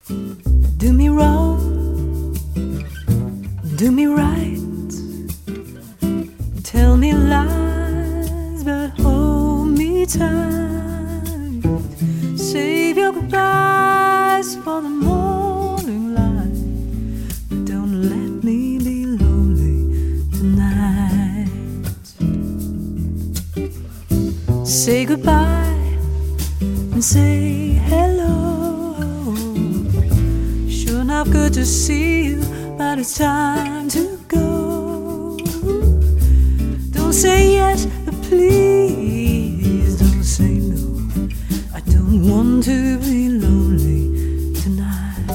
Do me wrong, do me right, tell me lies, but hold me tight. Save your goodbyes for the morning light, but don't let me be lonely tonight. Say goodbye and say hello. Sure enough, good to see you, but it's time to go. Don't say yes, but please don't say no. I don't want to be lonely tonight.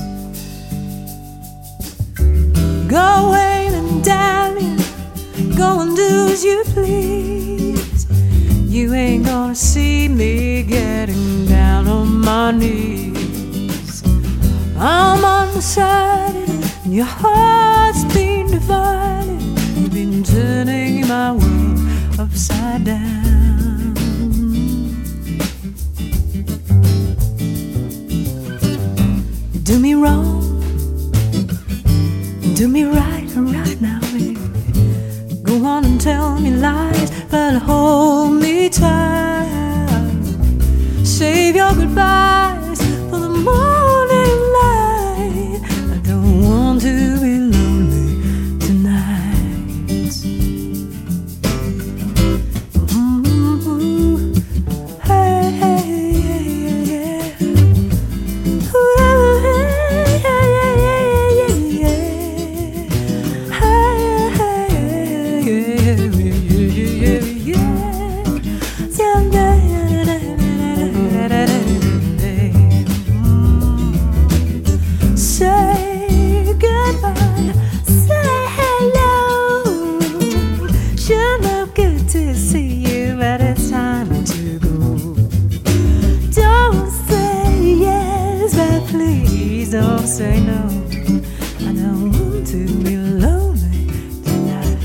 Go away and damn you, go and do as you please. You ain't gonna see me getting down on my knees. I'm undecided, and your heart's been divided. You've been turning my world upside down. Do me wrong, do me right, right now, baby. Go on and tell me lies, but hold me tight. Save your goodbyes for the morning light. I don't want to be lonely tonight. Hey, hey, yeah, yeah. Ooh, yeah, yeah, yeah, yeah. Hey, hey, yeah, yeah, yeah. Someday. Say goodbye, say hello. Sure enough, good to see you, but it's time to go. Don't say yes, but please don't say no. I don't want to be lonely tonight.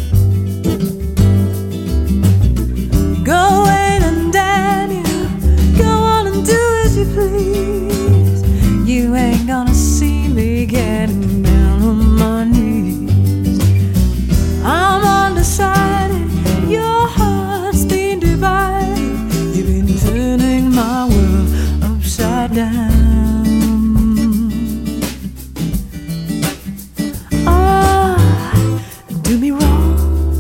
Go away and damn you, go on and do as you please. You ain't gonna see me getting down on my knees. I'm undecided, your heart's been divided. You've been turning my world upside down. Ah, do me wrong,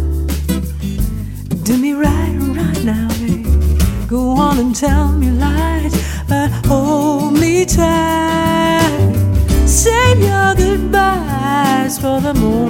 do me right, right now, baby. Go on and tell me lies, but hold me tight. Save your goodbyes for the morning.